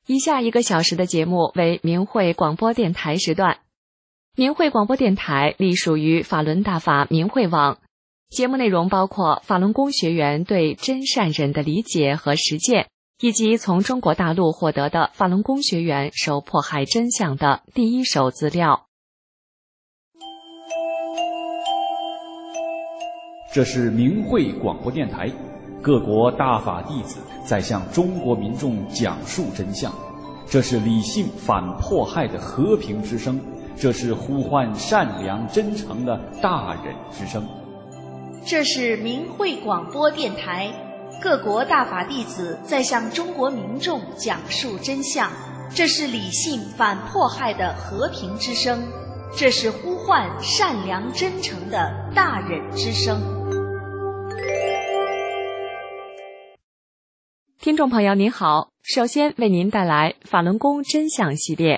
以下1个小时的节目为明慧广播电台时段。明慧广播电台隶属于法轮大法明慧网，节目内容包括法轮功学员对真善忍的理解和实践，以及从中国大陆获得的法轮功学员受迫害真相的第一手资料。 这是明慧广播电台，各国大法弟子在向中国民众讲述真相，这是理性反迫害的和平之声，这是呼唤善良真诚的大忍之声。 这是明慧广播电台，各国大法弟子在向中国民众讲述真相，这是理性反迫害的和平之声，这是呼唤善良真诚的大忍之声。 听众朋友您好，首先为您带来法轮功真相系列。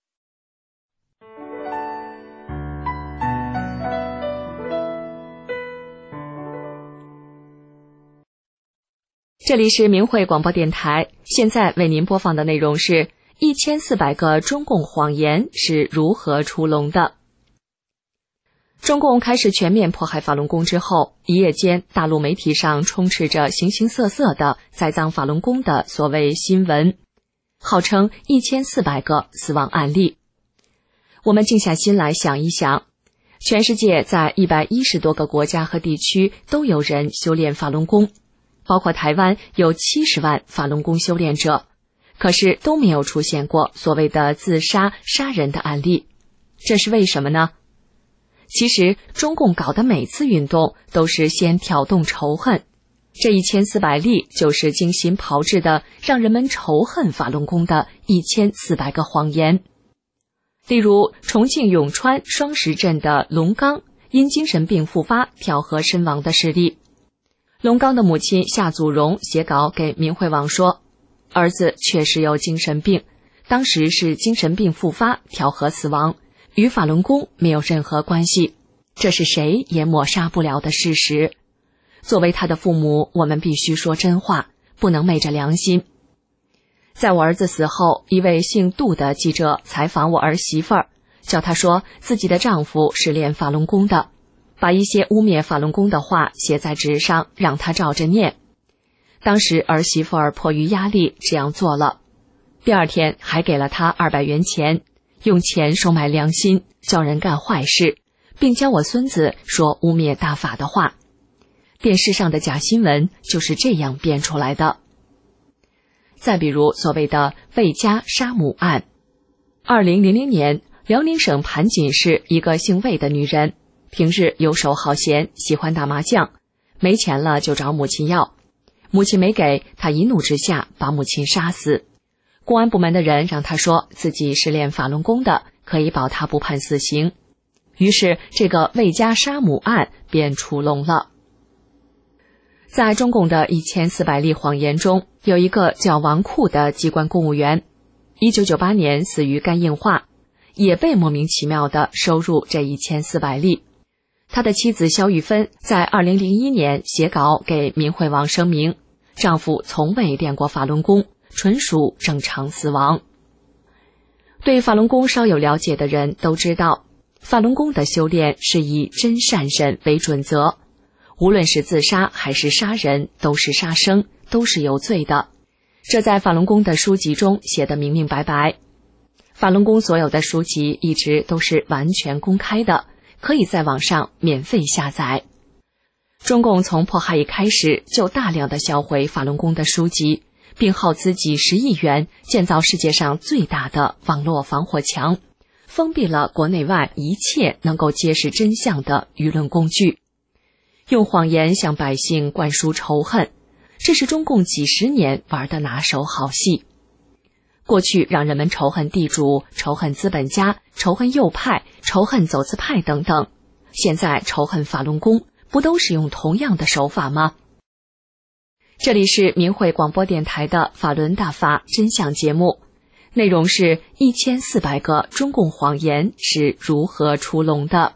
这里是明慧广播电台，现在为您播放的内容是1400个中共谎言是如何出笼的。中共开始全面迫害法轮功之后，一夜间大陆媒体上充斥着形形色色的栽赃法轮功的所谓新闻，号称1400个死亡案例。我们静下心来想一想，全世界在110多个国家和地区都有人修炼法轮功，包括台湾有70万法轮功修炼者，可是都没有出现过所谓的自杀杀人的案例，这是为什么呢？其实中共搞的每次运动都是先挑动仇恨，这1400例就是精心炮制的让人们仇恨法轮功的1400个谎言。例如重庆永川双石镇的龙刚因精神病复发跳河身亡的事例。龙刚的母亲夏祖荣写稿给明慧网说，儿子确实有精神病，当时是精神病复发跳河死亡，与法轮功没有任何关系，这是谁也抹杀不了的事实。作为他的父母，我们必须说真话，不能昧着良心。在我儿子死后，一位姓杜的记者采访我儿媳妇儿，叫她说自己的丈夫是练法轮功的，把一些污蔑法轮功的话写在纸上，让她照着念。当时儿媳妇儿迫于压力这样做了，第二天还给了她200元钱，用钱收买良心，叫人干坏事，并教我孙子说污蔑大法的话。电视上的假新闻就是这样编出来的。再比如所谓的魏家杀母案。2000年，辽宁省盘锦市一个姓魏的女人，平日游手好闲，喜欢打麻将，没钱了就找母亲要，母亲没给，她一怒之下把母亲杀死。公安部门的人让她说自己是练法轮功的，可以保她不判死刑。于是这个魏家杀母案便出笼了。在中共的1400例谎言中，有一个叫王库的机关公务员，1998年死于肝硬化，也被莫名其妙地收入这1400例。他的妻子肖玉芬在2001年写稿给明慧网声明，丈夫从未练过法轮功，纯属正常死亡。对法轮功稍有了解的人都知道，法轮功的修炼是以真善忍为准则，无论是自杀还是杀人，都是杀生，都是有罪的。这在法轮功的书籍中写得明明白白。法轮功所有的书籍一直都是完全公开的，可以在网上免费下载。中共从迫害一开始就大量的销毁法轮功的书籍，并耗资几十亿元建造世界上最大的网络防火墙，封闭了国内外一切能够揭示真相的舆论工具，用谎言向百姓灌输仇恨，这是中共几十年玩的拿手好戏。过去让人们仇恨地主、仇恨资本家、仇恨右派、仇恨走资派等等，现在仇恨法轮功，不都是用同样的手法吗？这里是明慧广播电台的法轮大法真相节目，内容是1400个中共谎言是如何出笼的。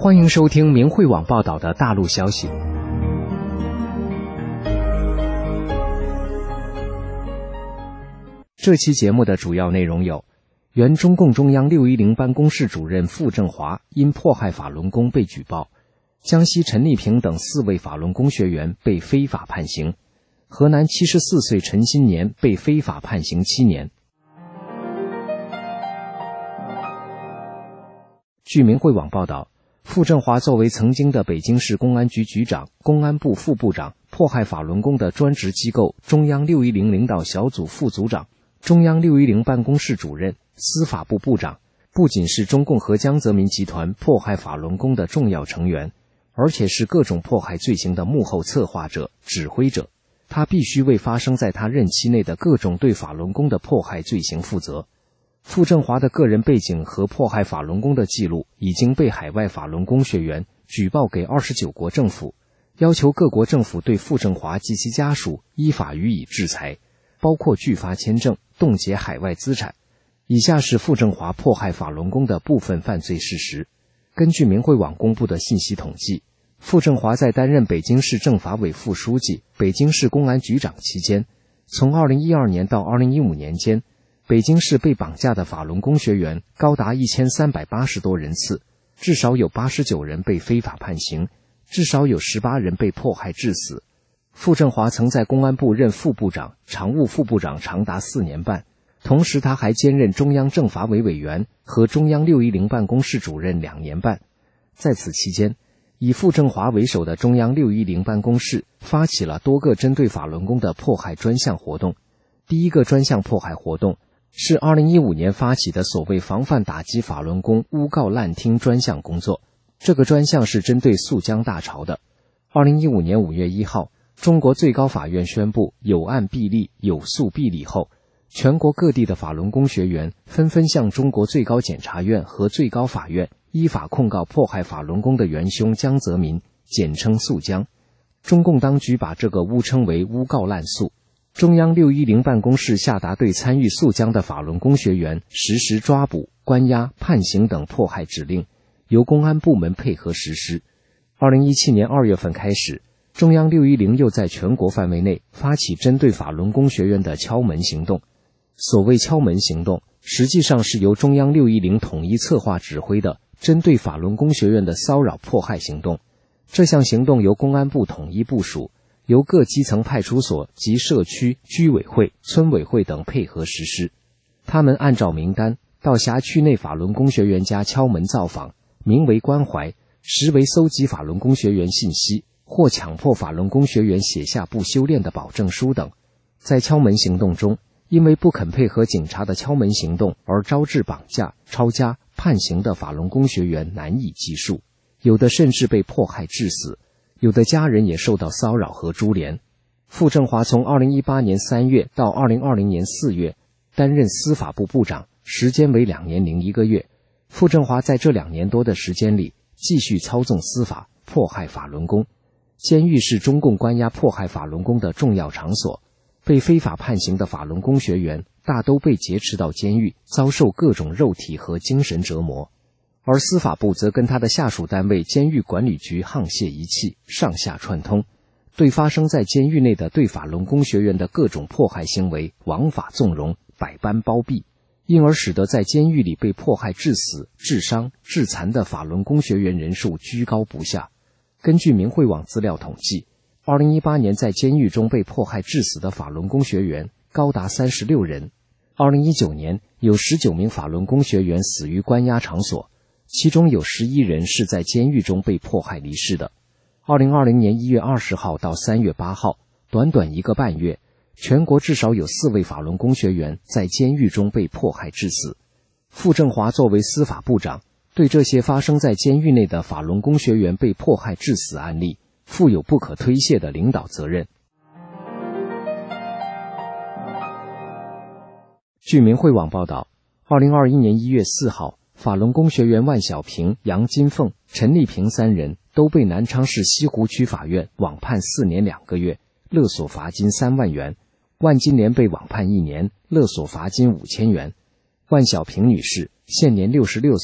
欢迎收听明慧网报道的大陆消息。这期节目的主要内容有：原中共中央610办公室主任傅政华因迫害法轮功被举报；江西陈丽萍等4位法轮功学员被非法判刑；河南74岁陈新年被非法判刑7年。据明慧网报道，傅政华作为曾经的北京市公安局局长、公安部副部长、迫害法轮功的专职机构中央610领导小组副组长、中央610办公室主任、司法部部长，不仅是中共和江泽民集团迫害法轮功的重要成员，而且是各种迫害罪行的幕后策划者、指挥者。他必须为发生在他任期内的各种对法轮功的迫害罪行负责。傅政华的个人背景和迫害法轮功的记录已经被海外法轮功学员举报给29国政府，要求各国政府对傅政华及其家属依法予以制裁，包括拒发签证、冻结海外资产。以下是傅政华迫害法轮功的部分犯罪事实。根据明慧网公布的信息统计，傅政华在担任北京市政法委副书记、北京市公安局长期间，从2012年到2015年间，北京市被绑架的法轮功学员高达1380多人次，至少有89人被非法判刑，至少有18人被迫害致死。傅政华曾在公安部任副部长、常务副部长长达4年半，同时他还兼任中央政法委委员和中央610办公室主任2年半。在此期间，以傅政华为首的中央610办公室发起了多个针对法轮功的迫害专项活动。第一个专项迫害活动是2015年发起的所谓防范打击法轮功诬告滥听专项工作，这个专项是针对肃江大潮的。2015年5月1号，中国最高法院宣布有案必立、有诉必理后，全国各地的法轮功学员纷纷向中国最高检察院和最高法院依法控告迫害法轮功的元凶江泽民，简称肃江。中共当局把这个诬称为诬告滥诉。中央610办公室下达对参与肃江的法轮功学员实施抓捕、关押、判刑等迫害指令，由公安部门配合实施。2017年2月份开始，中央610又在全国范围内发起针对法轮功学员的敲门行动。所谓敲门行动，实际上是由中央610统一策划指挥的针对法轮功学员的骚扰迫害行动。这项行动由公安部统一部署，由各基层派出所及社区、居委会、村委会等配合实施。他们按照名单到辖区内法轮功学员家敲门造访，名为关怀，实为搜集法轮功学员信息，或强迫法轮功学员写下不修炼的保证书等。在敲门行动中，因为不肯配合警察的敲门行动而招致绑架、抄家、判刑的法轮功学员难以计数，有的甚至被迫害致死，有的家人也受到骚扰和株连。傅政华从2018年3月到2020年4月担任司法部部长，时间为2年01个月。傅政华在这2年多的时间里继续操纵司法，迫害法轮功。监狱是中共关押迫害法轮功的重要场所，被非法判刑的法轮功学员大都被劫持到监狱，遭受各种肉体和精神折磨。而司法部则跟他的下属单位监狱管理局沆瀣一气，上下串通，对发生在监狱内的对法轮功学员的各种迫害行为枉法纵容，百般包庇，因而使得在监狱里被迫害致死、致伤、致残的法轮功学员人数居高不下。根据明慧网资料统计，2018年在监狱中被迫害致死的法轮功学员高达36人。2019年有19名法轮功学员死于关押场所，其中有11人是在监狱中被迫害离世的。2020年1月20号到3月8号，短短1个半月，全国至少有4位法轮功学员在监狱中被迫害致死。傅政华作为司法部长，对这些发生在监狱内的法轮功学员被迫害致死案例负有不可推卸的领导责任。据明慧网报道，2021年1月4号，法轮功学员万小平、杨金凤、陈丽萍3人都被南昌市西湖区法院网判4年2个月，勒索罚金3万元。万金莲被网判1年，勒索罚金5000元。万小平女士现年66岁，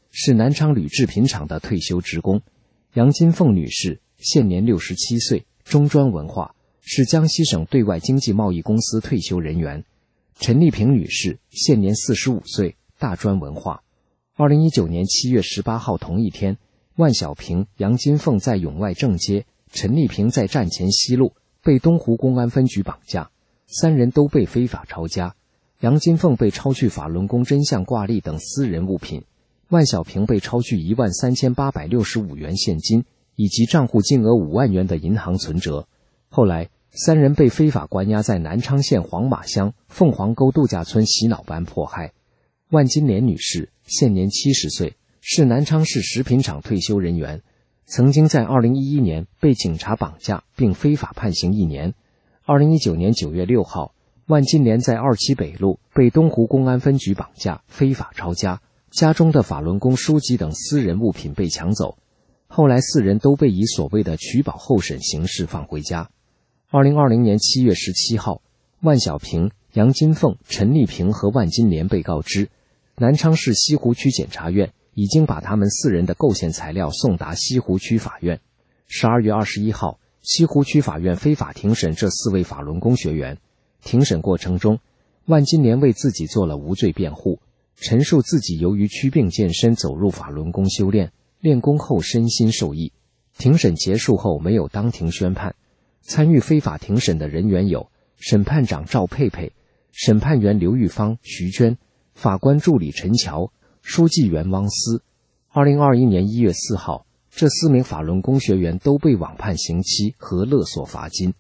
是南昌铝制品厂的退休职工。杨金凤女士现年67岁，中专文化，是江西省对外经济贸易公司退休人员。陈丽萍女士现年45岁，大专文化。2019年7月18号同一天，万小平、杨金凤在永外正街，陈丽萍在站前西路被东湖公安分局绑架，3人都被非法抄家。杨金凤被抄去法轮功真相挂历等私人物品，万小平被抄去13865元现金以及账户金额5万元的银行存折。后来3人被非法关押在南昌县黄马乡凤凰沟度假村洗脑班迫害。万金莲女士现年70岁，是南昌市食品厂退休人员，曾经在2011年被警察绑架并非法判刑1年。2019年9月6号，万金莲在2期北路被东湖公安分局绑架，非法抄家，家中的法轮功书籍等私人物品被抢走。后来4人都被以所谓的取保候审形式放回家。2020年7月17号，万小平、杨金凤、陈丽萍和万金莲被告知，南昌市西湖区检察院已经把他们4人的构陷材料送达西湖区法院。12月21号，西湖区法院非法庭审这4位法轮功学员。庭审过程中，万金莲为自己做了无罪辩护，陈述自己由于祛病健身走入法轮功修炼，练功后身心受益。庭审结束后没有当庭宣判。参与非法庭审的人员有审判长赵佩佩、审判员刘玉芳、徐娟、法官助理陈乔、书记员汪思。2021年1月4号，这4名法轮功学员都被网判刑期和勒索罚金。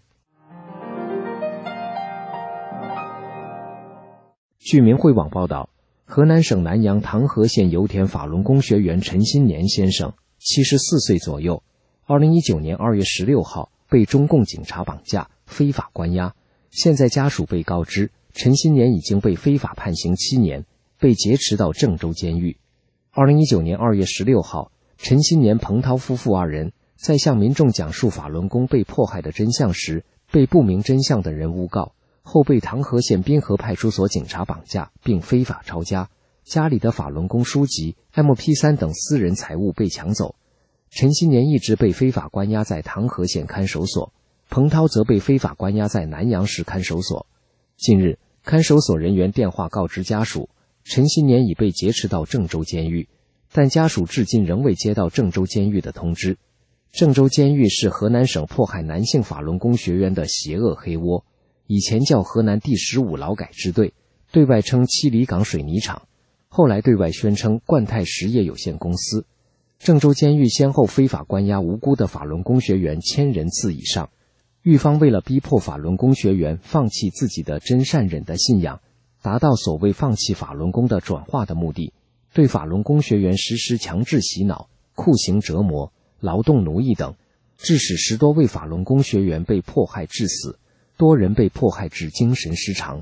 据明慧网报道，河南省南阳唐河县油田法轮功学员陈新年先生74岁左右，2019年2月16号被中共警察绑架，非法关押。现在家属被告知，陈新年已经被非法判刑7年，被劫持到郑州监狱。2019年2月16号，陈新年、彭涛夫妇2人在向民众讲述法轮功被迫害的真相时，被不明真相的人诬告，后被唐河县滨河派出所警察绑架并非法抄家，家里的法轮功书籍、MP3 等私人财物被抢走。陈新年一直被非法关押在唐河县看守所，彭涛则被非法关押在南阳市看守所。近日，看守所人员电话告知家属，陈新年已被劫持到郑州监狱，但家属至今仍未接到郑州监狱的通知。郑州监狱是河南省迫害男性法轮功学员的邪恶黑窝，以前叫河南第15劳改支队，对外称七里港水泥厂，后来对外宣称冠泰实业有限公司。郑州监狱先后非法关押无辜的法轮功学员1000人次以上。狱方为了逼迫法轮功学员放弃自己的真善忍的信仰，达到所谓放弃法轮功的转化的目的，对法轮功学员实施强制洗脑、酷刑折磨、劳动奴役等，致使10多位法轮功学员被迫害致死，多人被迫害致精神失常。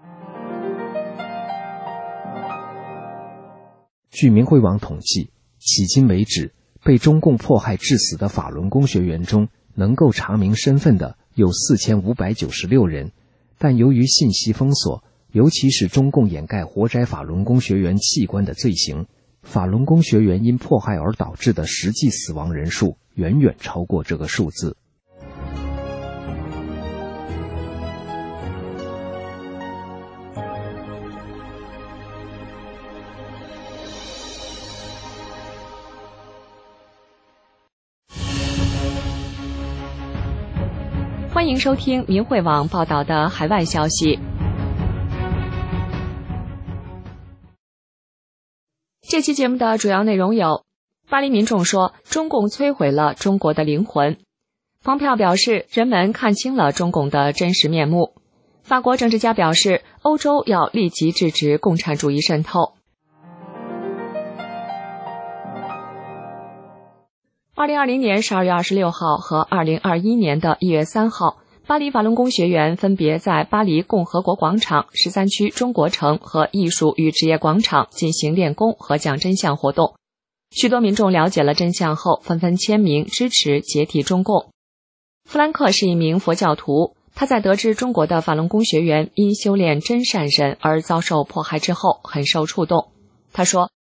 据明慧网统计，迄今为止，被中共迫害致死的法轮功学员中，能够查明身份的有4596人，但由于信息封锁，尤其是中共掩盖活摘法轮功学员器官的罪行，法轮功学员因迫害而导致的实际死亡人数远远超过这个数字。 欢迎收听明慧网报道的海外消息。这期节目的主要内容有：巴黎民众说中共摧毁了中国的灵魂；蓬佩奥表示人们看清了中共的真实面目；法国政治家表示欧洲要立即制止共产主义渗透。2020年12月26号和2021年的1月3号，巴黎法轮功学员分别在巴黎共和国广场、13区中国城和艺术与职业广场进行练功和讲真相活动。许多民众了解了真相后，纷纷签名支持解体中共。弗兰克是一名佛教徒，他在得知中国的法轮功学员因修炼真善忍而遭受迫害之后，很受触动。他说，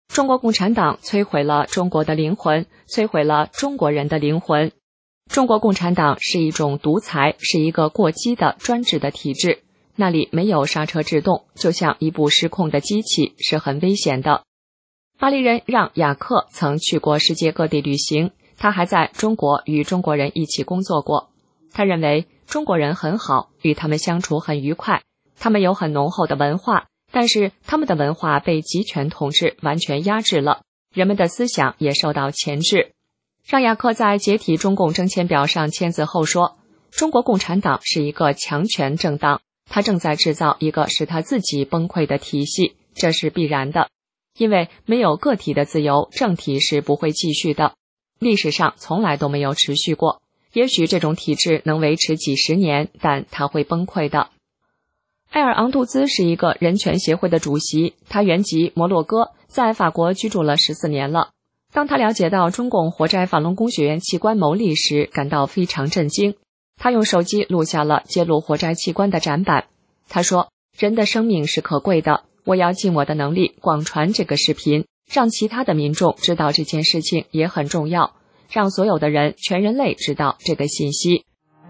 中国共产党摧毁了中国的灵魂，摧毁了中国人的灵魂。中国共产党是一种独裁，是一个过激的专制的体制，那里没有刹车制动，就像一部失控的机器，是很危险的。巴黎人让·雅克曾去过世界各地旅行，他还在中国与中国人一起工作过。他认为中国人很好，与他们相处很愉快，他们有很浓厚的文化，但是他们的文化被集权统治完全压制了，人们的思想也受到钳制。让·雅克在解体中共征签表上签字后说，中国共产党是一个强权政党，他正在制造一个使他自己崩溃的体系，这是必然的。因为没有个体的自由，政体是不会继续的，历史上从来都没有持续过。也许这种体制能维持几十年，但它会崩溃的。埃尔昂杜兹是一个人权协会的主席，他原籍摩洛哥，在法国居住了14年了。当他了解到中共活摘法轮功学员器官牟利时，感到非常震惊。他用手机录下了揭露活摘器官的展板。他说，人的生命是可贵的，我要尽我的能力广传这个视频，让其他的民众知道这件事情也很重要，让所有的人，全人类知道这个信息。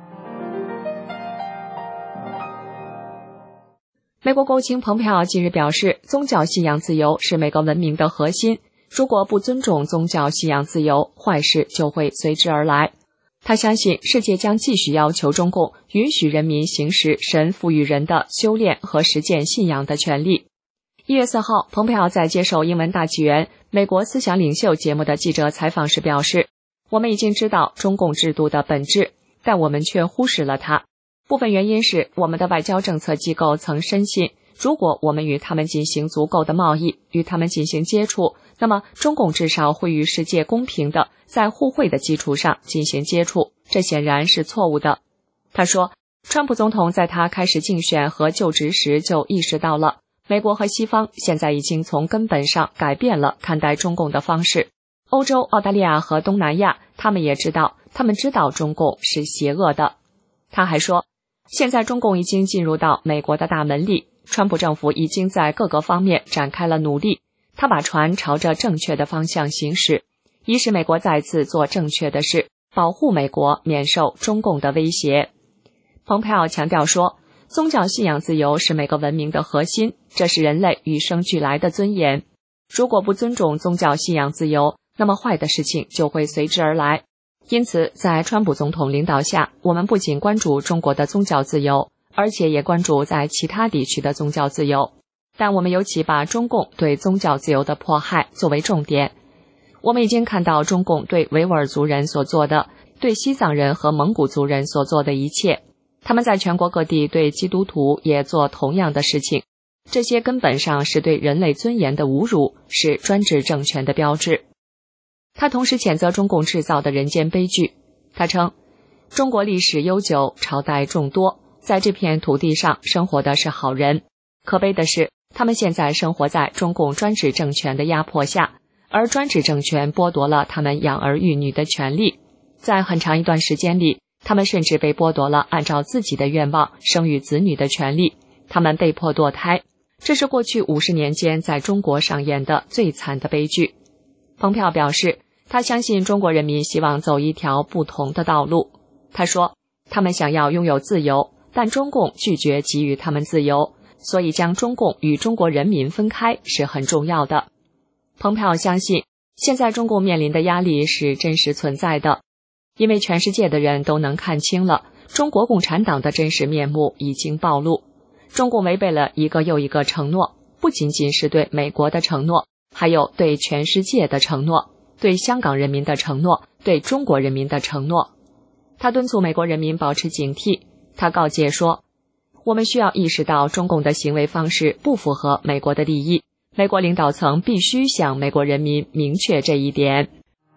美国国务卿蓬佩奥近日表示，宗教信仰自由是每个文明的核心，如果不尊重宗教信仰自由，坏事就会随之而来。他相信世界将继续要求中共允许人民行使神赋予人的修炼和实践信仰的权利。1月4号，蓬佩奥在接受英文大纪元美国思想领袖节目的记者采访时表示，我们已经知道中共制度的本质，但我们却忽视了它。部分原因是我们的外交政策机构曾深信，如果我们与他们进行足够的贸易，与他们进行接触，那么中共至少会与世界公平的在互惠的基础上进行接触，这显然是错误的。他说，川普总统在他开始竞选和就职时就意识到了，美国和西方现在已经从根本上改变了看待中共的方式。欧洲、澳大利亚和东南亚，他们知道中共是邪恶的。他还说，现在中共已经进入到美国的大门里，川普政府已经在各个方面展开了努力，他把船朝着正确的方向行驶，以使美国再次做正确的事，保护美国免受中共的威胁。蓬佩奥强调说，宗教信仰自由是每个文明的核心，这是人类与生俱来的尊严。如果不尊重宗教信仰自由，那么坏的事情就会随之而来。因此，在川普总统领导下，我们不仅关注中国的宗教自由，而且也关注在其他地区的宗教自由。但我们尤其把中共对宗教自由的迫害作为重点。我们已经看到中共对维吾尔族人所做的，对西藏人和蒙古族人所做的一切。他们在全国各地对基督徒也做同样的事情。这些根本上是对人类尊严的侮辱，是专制政权的标志。他同时谴责中共制造的人间悲剧。他称，中国历史悠久，朝代众多，在这片土地上生活的是好人。可悲的是，他们现在生活在中共专制政权的压迫下，而专制政权剥夺了他们养儿育女的权利。在很长一段时间里，他们甚至被剥夺了按照自己的愿望生育子女的权利，他们被迫堕胎。这是过去50年间在中国上演的最惨的悲剧。蓬佩奥表示，他相信中国人民希望走一条不同的道路。他说，他们想要拥有自由，但中共拒绝给予他们自由，所以将中共与中国人民分开是很重要的。蓬佩奥相信，现在中共面临的压力是真实存在的，因为全世界的人都能看清了，中国共产党的真实面目已经暴露。中共违背了一个又一个承诺，不仅仅是对美国的承诺，还有对全世界的承诺，对香港人民的承诺，对中国人民的承诺。他敦促美国人民保持警惕。他告诫说，我们需要意识到中共的行为方式不符合美国的利益，美国领导层必须向美国人民明确这一点。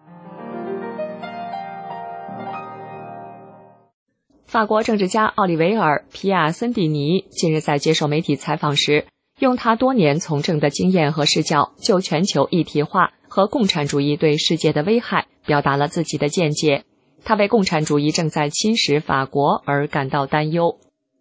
法国政治家奥利维尔·皮亚森蒂尼近日在接受媒体采访时，用他多年从政的经验和视角，就全球一体化和共产主义对世界的危害表达了自己的见解。他为共产主义正在侵蚀法国而感到担忧。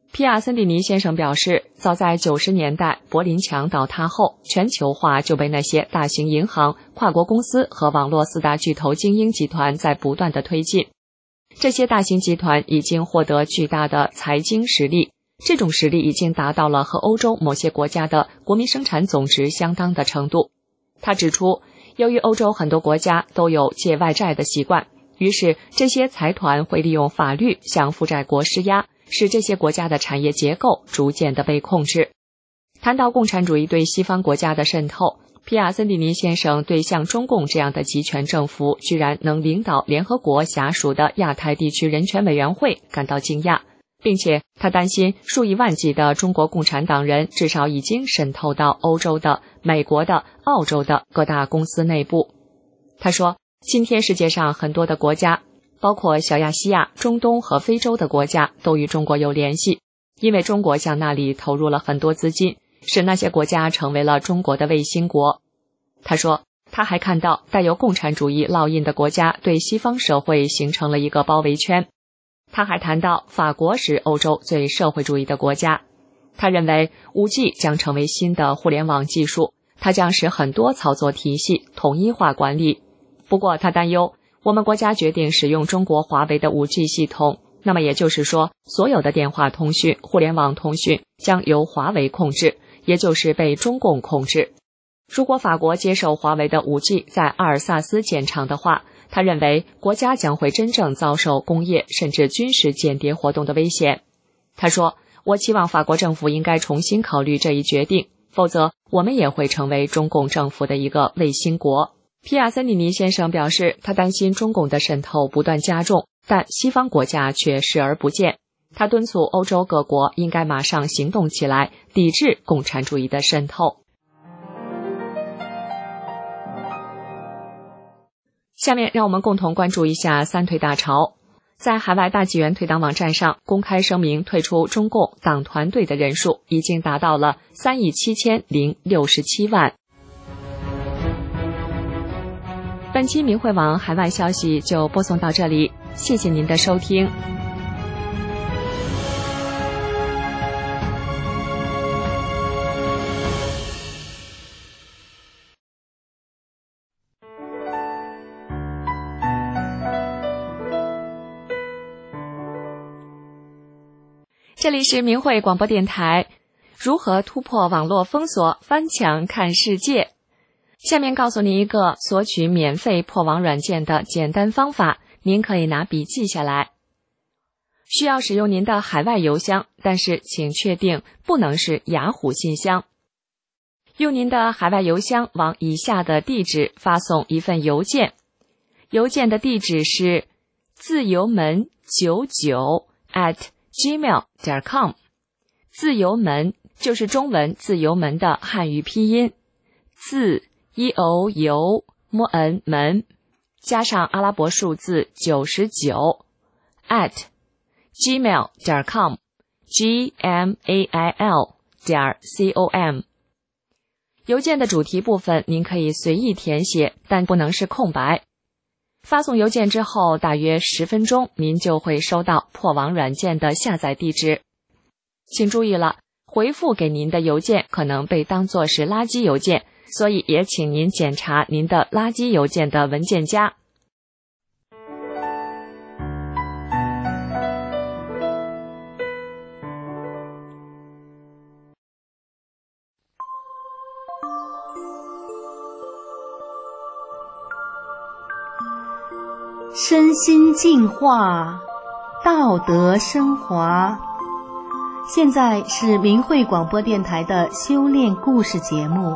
皮亚森蒂尼先生表示，早在90年代柏林墙倒塌后，全球化就被那些大型银行、跨国公司和网络4大巨头精英集团在不断的推进。这些大型集团已经获得巨大的财经实力，这种实力已经达到了和欧洲某些国家的国民生产总值相当的程度。他指出，由于欧洲很多国家都有借外债的习惯，于是这些财团会利用法律向负债国施压，使这些国家的产业结构逐渐的被控制。谈到共产主义对西方国家的渗透，皮亚森蒂尼先生对像中共这样的集权政府居然能领导联合国辖属的亚太地区人权委员会感到惊讶，并且他担心数以万计的中国共产党人至少已经渗透到欧洲的、美国的、澳洲的各大公司内部。他说，今天世界上很多的国家，包括小亚细亚、中东和非洲的国家，都与中国有联系，因为中国向那里投入了很多资金，使那些国家成为了中国的卫星国。他说，他还看到带有共产主义烙印的国家对西方社会形成了一个包围圈。他还谈到法国是欧洲最社会主义的国家。他认为 5G 将成为新的互联网技术，它将使很多操作体系统一化管理。不过他担忧，我们国家决定使用中国华为的 5G 系统，那么也就是说，所有的电话通讯、互联网通讯将由华为控制，也就是被中共控制。如果法国接受华为的 5G 在阿尔萨斯建厂的话，他认为国家将会真正遭受工业甚至军事间谍活动的危险。他说，我期望法国政府应该重新考虑这一决定，否则我们也会成为中共政府的一个卫星国。皮亚森蒂尼先生表示，他担心中共的渗透不断加重，但西方国家却视而不见。他敦促欧洲各国应该马上行动起来，抵制共产主义的渗透。下面让我们共同关注一下三退大潮。在海外大纪元退党网站上公开声明退出中共党团队的人数已经达到了37067万。本期明慧网海外消息就播送到这里，谢谢您的收听。这里是明慧广播电台，如何突破网络封锁，翻墙看世界。下面告诉您一个索取免费破网软件的简单方法，您可以拿笔记下来。需要使用您的海外邮箱，但是请确定不能是雅虎信箱。用您的海外邮箱往以下的地址发送一份邮件，邮件的地址是自由门99@gmail.com。 自由门就是中文自由门的汉语拼音，自由门加上阿拉伯数字99 @gmail.com gmail.com。 邮件的主题部分您可以随意填写，但不能是空白。发送邮件之后大约10分钟，您就会收到破网软件的下载地址。请注意了，回复给您的邮件可能被当作是垃圾邮件，所以也请您检查您的垃圾邮件的文件夹。 身心净化，道德升华。现在是明慧广播电台的修炼故事节目。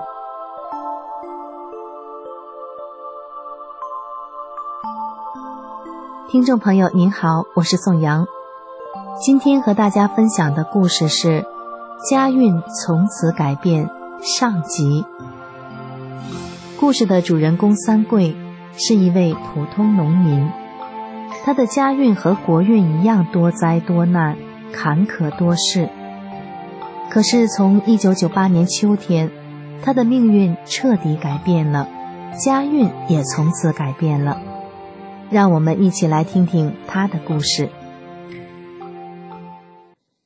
听众朋友您好，我是宋阳。今天和大家分享的故事是家运从此改变上集。故事的主人公三桂是一位普通农民，他的家运和国运一样多灾多难，坎坷多事。可是从1998年秋天，他的命运彻底改变了，家运也从此改变了。让我们一起来听听他的故事。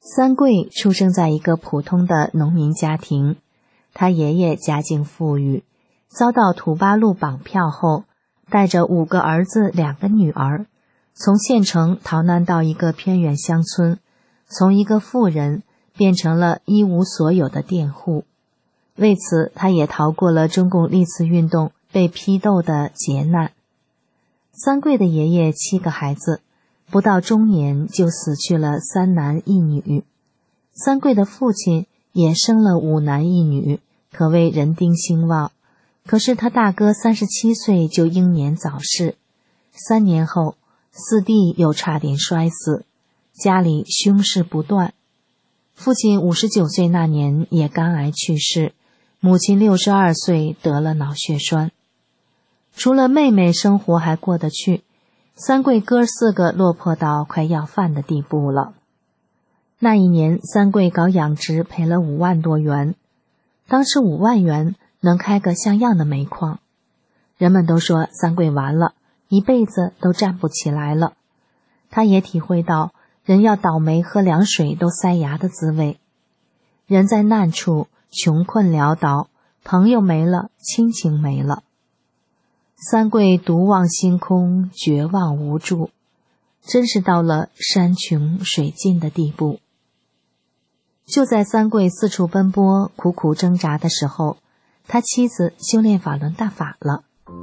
三桂出生在一个普通的农民家庭，他爷爷家境富裕，遭到土八路绑票后，带着5个儿子2个女儿，从县城逃难到一个偏远乡村，从一个富人变成了一无所有的佃户。为此，他也逃过了中共历次运动被批斗的劫难。三桂的爷爷7个孩子，不到中年就死去了3男1女。三桂的父亲也生了5男1女，可谓人丁兴旺。可是他大哥37岁就英年早逝，3年后四弟又差点摔死，家里凶事不断。父亲59岁那年也肝癌去世，母亲62岁得了脑血栓。除了妹妹生活还过得去，三桂哥4个落魄到快要饭的地步了。那一年，三桂搞养殖赔了5万多元，当时5万元能开个像样的煤矿。人们都说三桂完了，一辈子都站不起来了。他也体会到人要倒霉喝凉水都塞牙的滋味。人在难处，穷困潦倒，朋友没了，亲情没了。三桂独望星空，绝望无助，真是到了山穷水尽的地步。就在三桂四处奔波、苦苦挣扎的时候，他妻子修炼法轮大法了。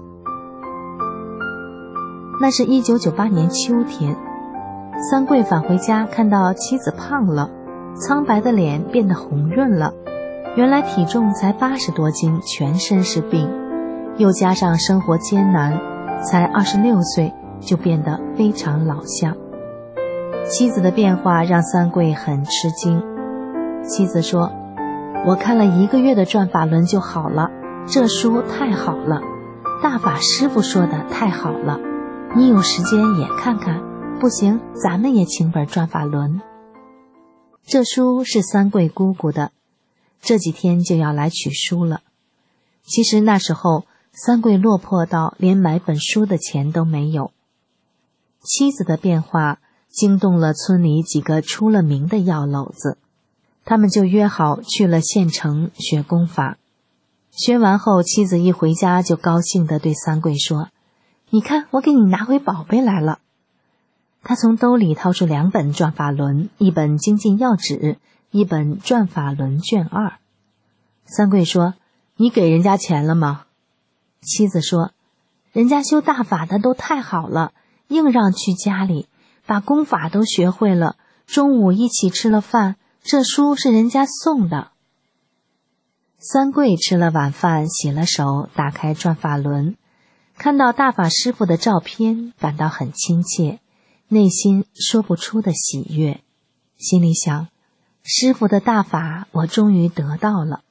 那是1998年秋天，三桂返回家，看到妻子胖了，苍白的脸变得红润了，原来体重才80多斤，全身是病，又加上生活艰难，才26岁就变得非常老相。妻子的变化让三桂很吃惊。妻子说，我看了1个月的转法轮就好了，这书太好了，大法师父说的太好了，你有时间也看看，不行咱们也请本转法轮。这书是三桂姑姑的，这几天就要来取书了。其实那时候三桂落魄到连买本书的钱都没有。妻子的变化惊动了村里几个出了名的药篓子，他们就约好去了县城学功法。学完后，妻子一回家就高兴地对三桂说，你看我给你拿回宝贝来了。他从兜里掏出2本转法轮，一本精进要旨，一本转法轮卷2。三桂说，你给人家钱了吗？妻子说，人家修大法的都太好了，硬让去家里，把功法都学会了，中午一起吃了饭，这书是人家送的。三桂吃了晚饭，洗了手，打开转法轮，看到大法师父的照片，感到很亲切，内心说不出的喜悦，心里想，师父的大法我终于得到了。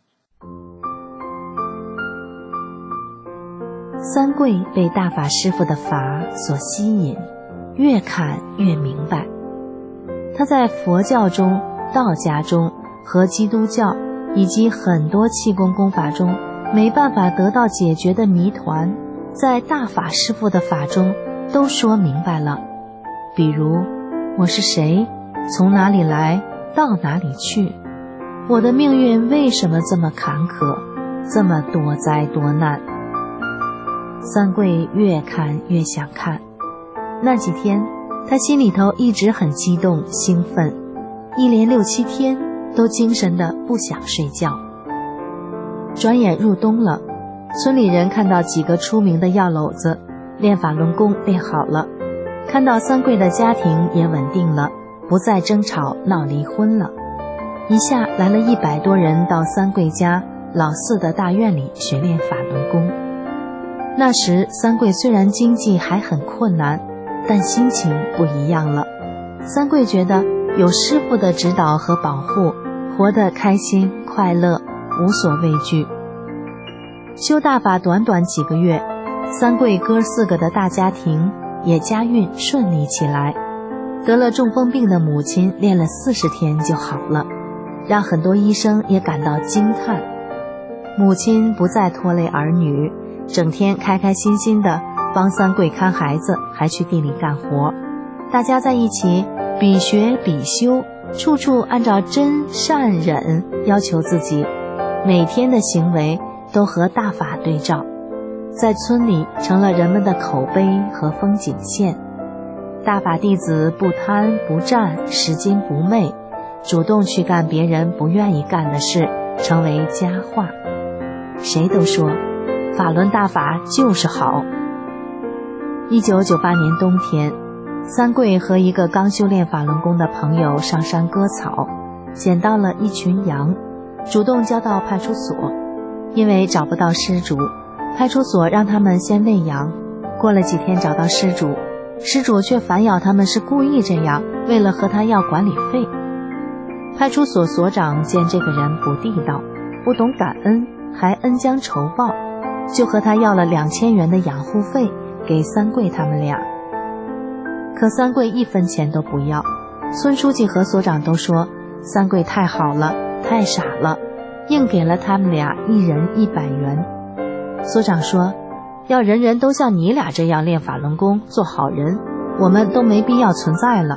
三桂被大法师父的法所吸引，越看越明白。他在佛教中、道家中和基督教以及很多气功功法中没办法得到解决的谜团，在大法师父的法中都说明白了。比如，我是谁，从哪里来，到哪里去，我的命运为什么这么坎坷，这么多灾多难。三桂越看越想看，那几天他心里头一直很激动兴奋，一连6、7天都精神的不想睡觉。转眼入冬了，村里人看到几个出名的药篓子练法轮功练好了，看到三桂的家庭也稳定了，不再争吵闹离婚了，一下来了100多人到三桂家老四的大院里学练法轮功。那时三桂虽然经济还很困难，但心情不一样了。三桂觉得有师父的指导和保护，活得开心快乐，无所畏惧。修大法短短几个月，三桂哥4个的大家庭也家运顺利起来。得了中风病的母亲练了40天就好了，让很多医生也感到惊叹。母亲不再拖累儿女，整天开开心心的帮三桂看孩子，还去地里干活。大家在一起比学比修， 处处按照真善忍要求自己，每天的行为都和大法对照，在村里成了人们的口碑和风景线。大法弟子不贪不占，拾金不昧，主动去干别人不愿意干的事，成为佳话。谁都说法轮大法就是好。1998年冬天，三桂和一个刚修炼法轮功的朋友上山割草，捡到了一群羊，主动交到派出所。因为找不到失主，派出所让他们先喂羊。过了几天找到失主，失主却反咬他们是故意这样，为了和他要管理费。派出所所长见这个人不地道，不懂感恩，还恩将仇报，就和他要了2000元的养护费给三桂他们俩。可三桂1分钱都不要，村书记和所长都说三桂太好了，太傻了，硬给了他们俩1人100元。所长说，要人人都像你俩这样练法轮功做好人，我们都没必要存在了。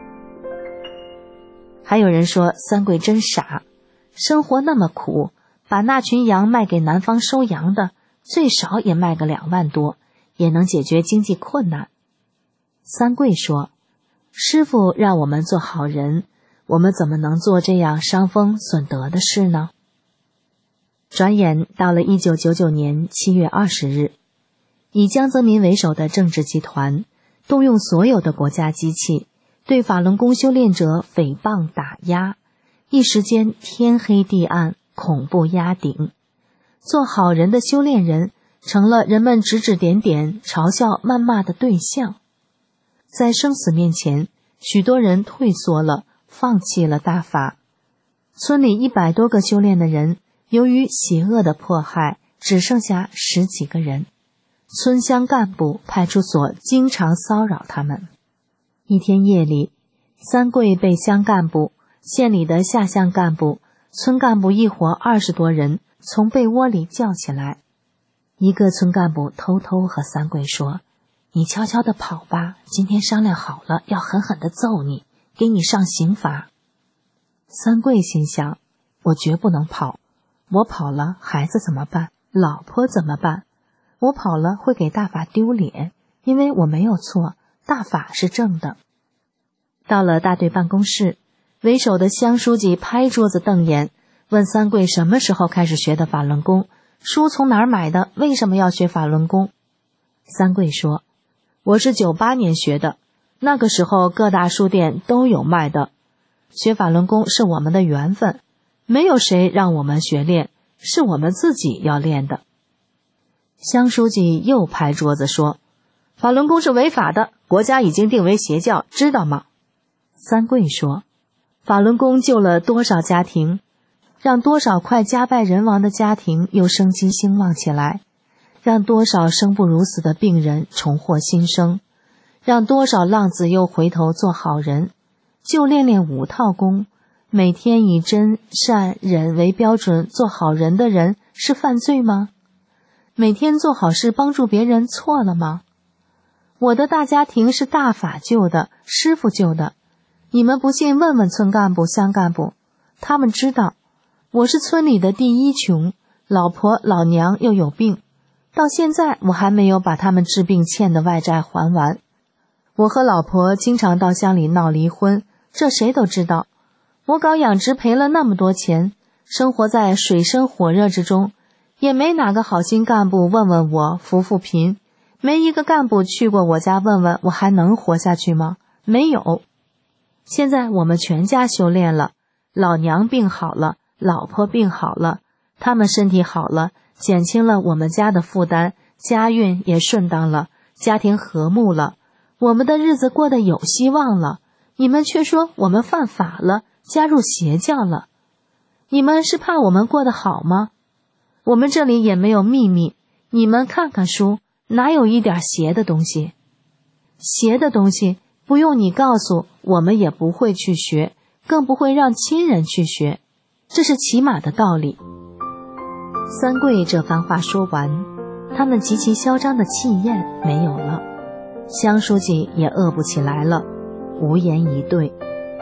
还有人说三桂真傻，生活那么苦，把那群羊卖给南方收羊的，最少也卖个2万多，也能解决经济困难。三桂说，师父让我们做好人，我们怎么能做这样伤风损德的事呢？转眼到了1999年7月20日，以江泽民为首的政治集团动用所有的国家机器，对法轮功修炼者诽谤打压，一时间天黑地暗，恐怖压顶。做好人的修炼人成了人们指指点点、嘲笑谩骂的对象。在生死面前，许多人退缩了，放弃了大法。村里100多个修炼的人，由于邪恶的迫害，只剩下10几个人。村乡干部、派出所经常骚扰他们。一天夜里，三桂被乡干部、县里的下乡干部、村干部一伙20多人从被窝里叫起来。一个村干部偷偷和三桂说，你悄悄地跑吧，今天商量好了，要狠狠地揍你，给你上刑罚。三桂心想，我绝不能跑，我跑了孩子怎么办？老婆怎么办？我跑了会给大法丢脸，因为我没有错，大法是正的。到了大队办公室，为首的乡书记拍桌子瞪眼，问三桂什么时候开始学的法轮功，书从哪儿买的，为什么要学法轮功？三桂说，我是98年学的，那个时候各大书店都有卖的。学法轮功是我们的缘分，没有谁让我们学练，是我们自己要练的。乡书记又拍桌子说，法轮功是违法的，国家已经定为邪教，知道吗？三桂说，法轮功救了多少家庭，让多少快家败人亡的家庭又生机兴旺起来，让多少生不如死的病人重获新生，让多少浪子又回头做好人。就练练5套功，每天以真善忍为标准做好人的人是犯罪吗？每天做好事帮助别人错了吗？我的大家庭是大法救的，师父救的，你们不信问问村干部、乡干部，他们知道。我是村里的第一穷，老婆老娘又有病，到现在我还没有把他们治病欠的外债还完。我和老婆经常到乡里闹离婚，这谁都知道。我搞养殖赔了那么多钱，生活在水深火热之中，也没哪个好心干部问问我扶扶贫，没一个干部去过我家问问我还能活下去吗？没有。现在我们全家修炼了，老娘病好了，老婆病好了，他们身体好了，减轻了我们家的负担，家运也顺当了，家庭和睦了，我们的日子过得有希望了。你们却说我们犯法了，加入邪教了。你们是怕我们过得好吗？我们这里也没有秘密，你们看看书，哪有一点邪的东西？邪的东西不用你告诉，我们也不会去学，更不会让亲人去学，这是起码的道理。三桂这番话说完，他们极其嚣张的气焰没有了，乡书记也饿不起来了，无言以对。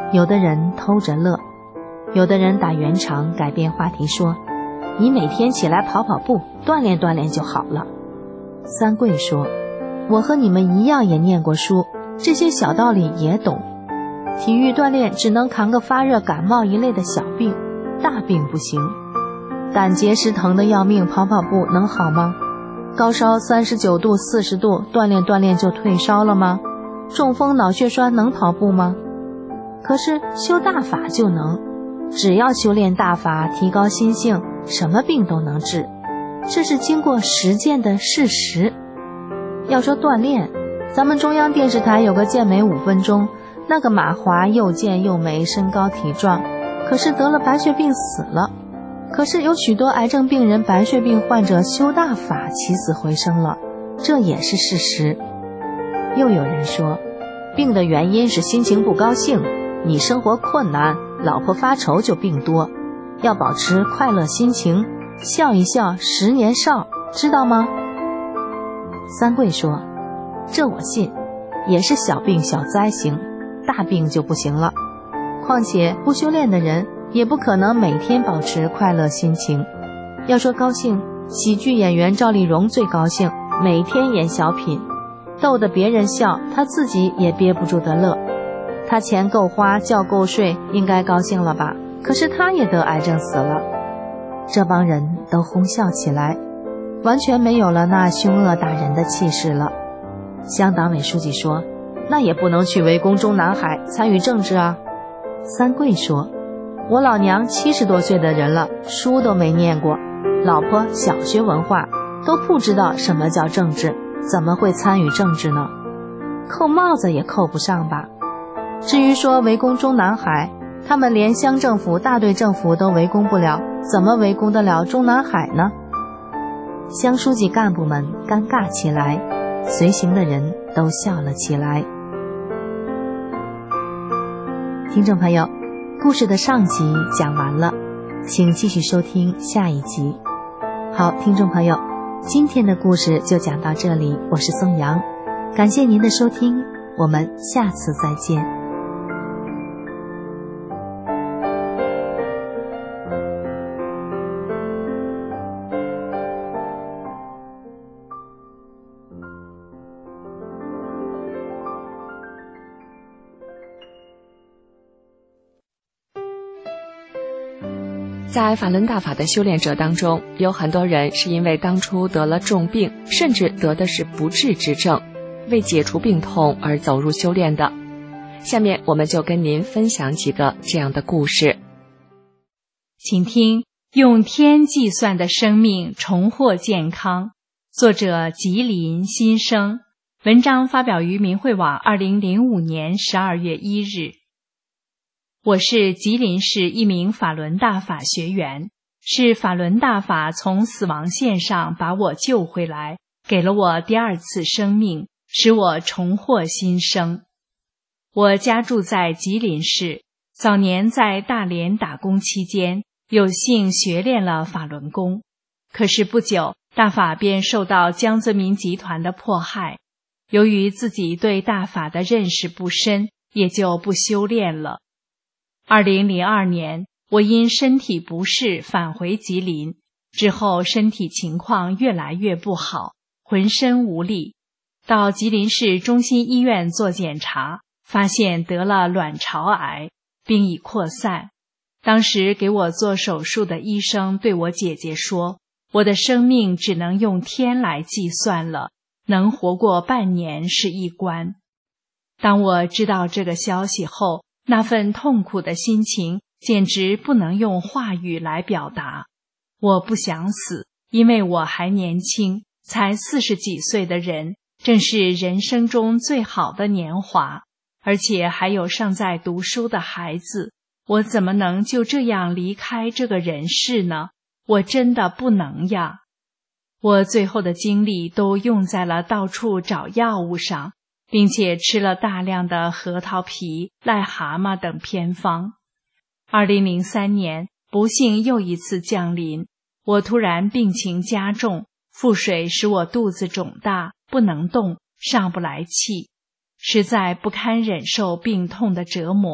有的人偷着乐，有的人打圆场改变话题说，你每天起来跑跑步，锻炼锻炼就好了。三桂说，我和你们一样也念过书，这些小道理也懂。体育锻炼只能扛个发热感冒一类的小病，大病不行。胆结石疼得要命，跑跑步能好吗？高烧39度40度，锻炼锻炼就退烧了吗？中风脑血栓能跑步吗？可是修大法就能，只要修炼大法，提高心性，什么病都能治，这是经过实践的事实。要说锻炼，咱们中央电视台有个健美5分钟，那个马华又健又美，身高体壮，可是得了白血病死了。可是有许多癌症病人、白血病患者修大法起死回生了，这也是事实。又有人说，病的原因是心情不高兴，你生活困难，老婆发愁就病多，要保持快乐心情，笑一笑10年少，知道吗？三桂说，这我信，也是小病小灾行，大病就不行了。况且不修炼的人也不可能每天保持快乐心情。要说高兴，喜剧演员赵丽蓉最高兴，每天演小品，逗得别人笑，她自己也憋不住的乐。她钱够花，觉够睡，应该高兴了吧？可是她也得癌症死了。这帮人都哄笑起来，完全没有了那凶恶打人的气势了。乡党委书记说，那也不能去围攻中南海参与政治啊。三桂说，我老娘70多岁的人了，书都没念过，老婆小学文化，都不知道什么叫政治，怎么会参与政治呢？扣帽子也扣不上吧。至于说围攻中南海，他们连乡政府、大队政府都围攻不了，怎么围攻得了中南海呢？乡书记干部们尴尬起来，随行的人都笑了起来。听众朋友，故事的上集讲完了，请继续收听下一集。好，听众朋友，今天的故事就讲到这里，我是宋阳，感谢您的收听，我们下次再见。 在法轮大法的修炼者当中，有很多人是因为当初得了重病，甚至得的是不治之症，为解除病痛而走入修炼的。下面我们就跟您分享几个这样的故事。 请听，用天计算的生命重获健康，作者吉林新生，文章发表于明慧网2005年12月1日。我是吉林市一名法轮大法学员，是法轮大法从死亡线上把我救回来，给了我第2次生命，使我重获新生。我家住在吉林市，早年在大连打工期间，有幸学练了法轮功。可是不久，大法便受到江泽民集团的迫害，由于自己对大法的认识不深，也就不修炼了。2002年，我因身体不适返回吉林，之后身体情况越来越不好，浑身无力。到吉林市中心医院做检查，发现得了卵巢癌，并已扩散。当时给我做手术的医生对我姐姐说，我的生命只能用天来计算了，能活过半年是一关。当我知道这个消息后，那份痛苦的心情简直不能用话语来表达。我不想死，因为我还年轻，才40几岁的人，正是人生中最好的年华，而且还有尚在读书的孩子，我怎么能就这样离开这个人世呢？我真的不能呀。我最后的精力都用在了到处找药物上，并且吃了大量的核桃皮、癞蛤蟆等偏方。2003年，不幸又一次降临，我突然病情加重，腹水使我肚子肿大，不能动，上不来气，实在不堪忍受病痛的折磨，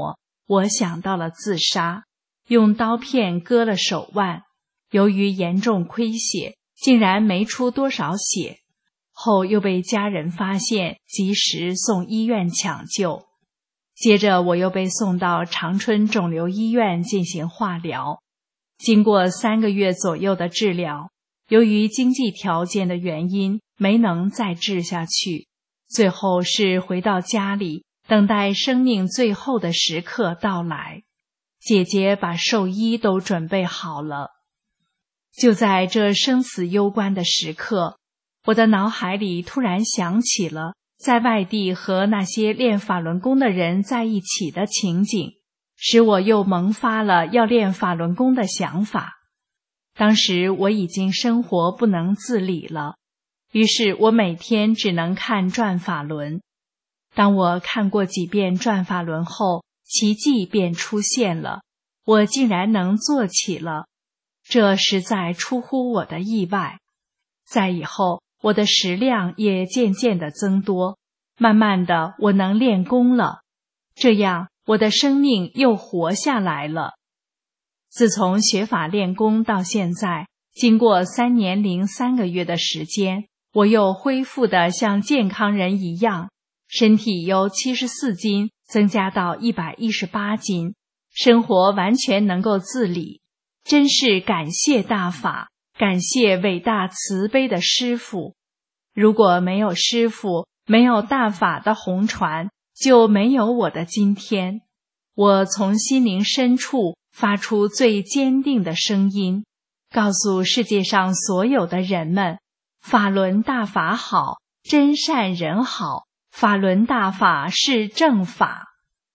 我想到了自杀，用刀片割了手腕，由于严重亏血，竟然没出多少血，后又被家人发现，及时送医院抢救。接着我又被送到长春肿瘤医院进行化疗，经过3个月左右的治疗，由于经济条件的原因，没能再治下去，最后是回到家里，等待生命最后的时刻到来。姐姐把寿衣都准备好了。就在这生死攸关的时刻，我的脑海里突然想起了在外地和那些练法轮功的人在一起的情景，使我又萌发了要练法轮功的想法。当时我已经生活不能自理了，于是我每天只能看转法轮。当我看过几遍转法轮后，奇迹便出现了，我竟然能做起了，这实在出乎我的意外。在以后，我的食量也渐渐地增多，慢慢的我能练功了，这样我的生命又活下来了。自从学法练功到现在，经过3年零3个月的时间，我又恢复得像健康人一样，身体由74斤增加到118斤，生活完全能够自理，真是感谢大法，感谢伟大慈悲的师父。如果没有师父，没有大法的红传，就没有我的今天。我从心灵深处发出最坚定的声音，告诉世界上所有的人们，法轮大法好，真善人好，法轮大法是正法。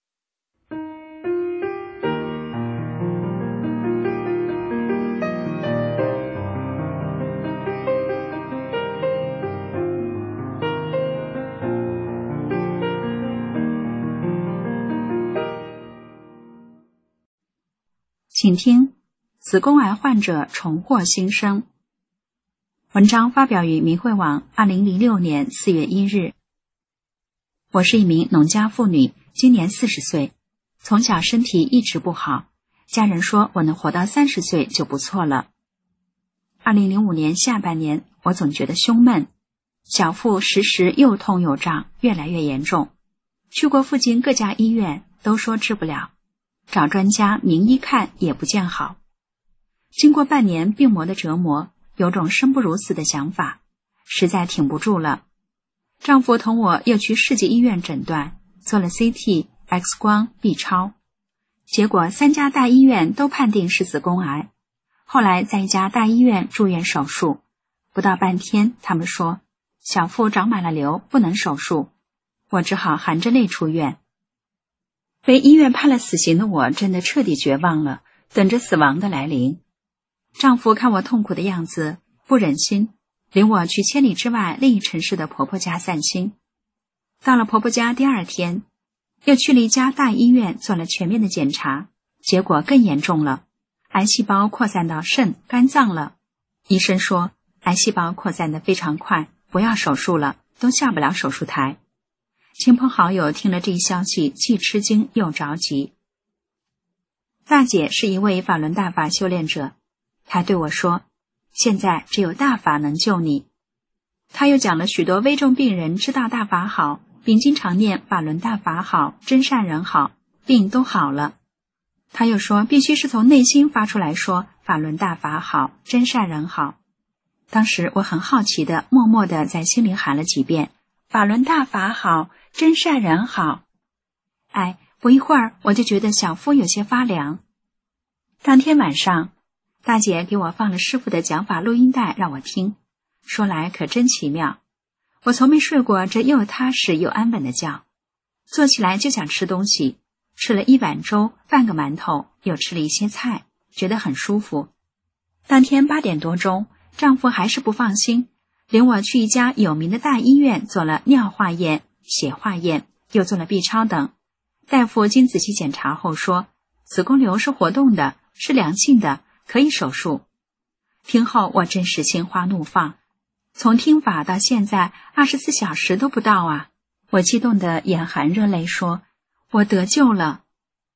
请听，子宫癌患者重获新生。文章发表于明慧网2006年4月1日。我是一名农家妇女，今年40岁，从小身体一直不好，家人说我能活到30岁就不错了。2005年下半年，我总觉得胸闷，小腹时时又痛又胀，越来越严重。去过附近各家医院，都说治不了，找专家名医看也不见好。经过半年病魔的折磨，有种生不如死的想法，实在挺不住了。丈夫同我又去世纪医院诊断，做了 CT、X 光、B 超，结果3家大医院都判定是子宫癌。后来在一家大医院住院手术，不到半天，他们说小腹长满了瘤，不能手术，我只好含着泪出院。被医院判了死刑的我真的彻底绝望了，等着死亡的来临。丈夫看我痛苦的样子，不忍心，领我去千里之外另一城市的婆婆家散心。到了婆婆家第2天，又去了一家大医院做了全面的检查，结果更严重了，癌细胞扩散到肾、肝脏了。医生说癌细胞扩散得非常快，不要手术了，都下不了手术台。亲朋好友听了这一消息，既吃惊又着急。大姐是一位法轮大法修炼者，她对我说，现在只有大法能救你。她又讲了许多危重病人知道大法好，并经常念法轮大法好，真善人好，病都好了。她又说必须是从内心发出来说法轮大法好，真善人好。当时我很好奇的默默地在心里喊了几遍，法轮大法好，真善人好。不一会儿我就觉得小腹有些发凉。当天晚上，大姐给我放了师父的讲法录音带让我听，说来可真奇妙。我从没睡过这又踏实又安稳的觉，坐起来就想吃东西，吃了1碗粥，半个馒头，又吃了一些菜，觉得很舒服。当天8点多钟，丈夫还是不放心，领我去一家有名的大医院做了尿化验、血化验，又做了 B 超等。大夫经仔细检查后说，子宫瘤是活动的，是良性的，可以手术。听后我真是心花怒放，从听法到现在24小时都不到啊！我激动得眼含热泪说，我得救了。